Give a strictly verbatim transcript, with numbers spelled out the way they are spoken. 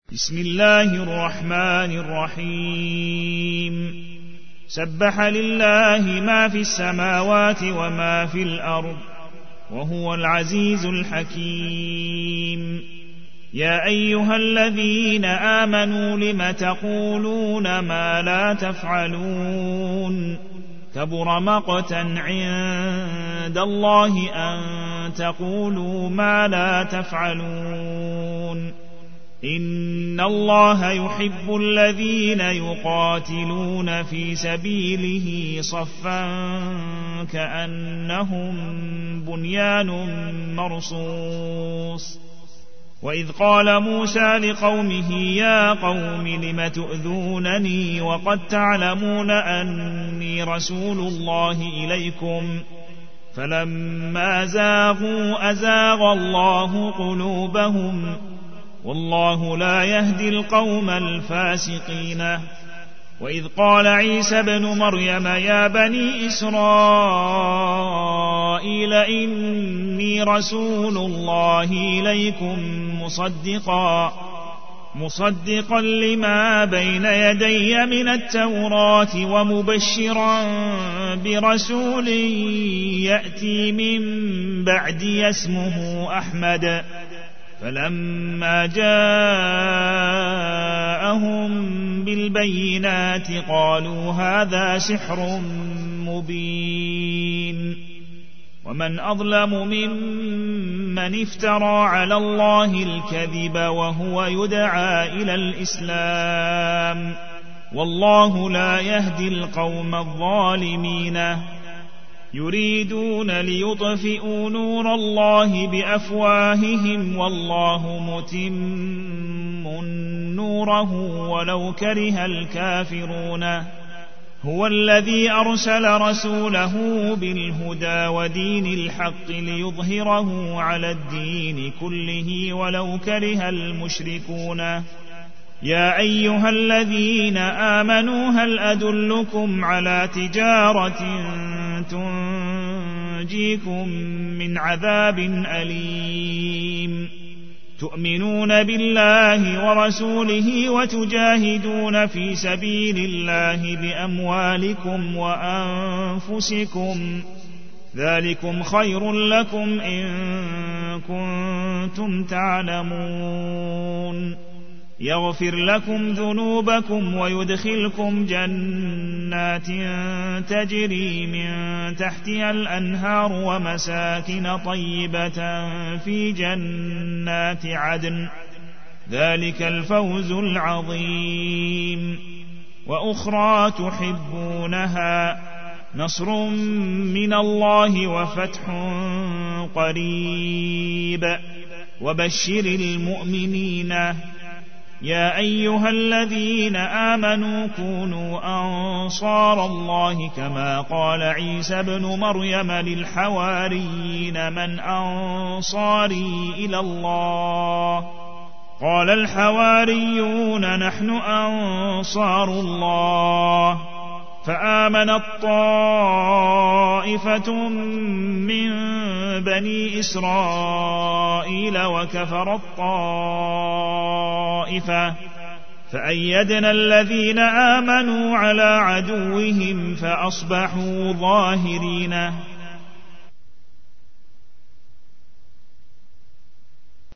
بسم الله الرحمن الرحيم سبح لله ما في السماوات وما في الأرض وهو العزيز الحكيم يا أيها الذين آمنوا لم تقولون ما لا تفعلون كبر مقتا عند الله أن تقولوا ما لا تفعلون إن الله يحب الذين يقاتلون في سبيله صفا كأنهم بنيان مرصوص وإذ قال موسى لقومه يا قوم لم تؤذونني وقد تعلمون أني رسول الله إليكم فلما زاغوا أزاغ الله قلوبهم والله لا يهدي القوم الفاسقين وإذ قال عيسى ابن مريم يا بني إسرائيل إني رسول الله إليكم مصدقا مصدقا لما بين يدي من التوراة ومبشرا برسول يأتي من بعدي اسمه أحمد فلما جاءهم بالبينات قالوا هذا سحر مبين ومن أظلم ممن افترى على الله الكذب وهو يدعى إلى الإسلام والله لا يهدي القوم الظالمين يريدون ليطفئوا نور الله بأفواههم والله متم نوره ولو كره الكافرون هو الذي أرسل رسوله بالهدى ودين الحق ليظهره على الدين كله ولو كره المشركون يا أيها الذين آمنوا هل أدلكم على تجارة تنجيكم من عذاب أليم تؤمنون بالله ورسوله وتجاهدون في سبيل الله بأموالكم وأنفسكم ذلكم خير لكم إن كنتم تعلمون يغفر لكم ذنوبكم ويدخلكم جنات تجري من تحتها الأنهار ومساكن طيبة في جنات عدن ذلك الفوز العظيم وأخرى تحبونها نصر من الله وفتح قريب وبشر المؤمنين يا أيها الذين آمنوا كونوا أنصار الله كما قال عيسى ابن مريم للحواريين من أنصاري إلى الله قال الحواريون نحن أنصار الله فآمنت طائفة من بني إسرائيل وكفرت طائفة فأيدنا الذين آمنوا على عدوهم فأصبحوا ظاهرين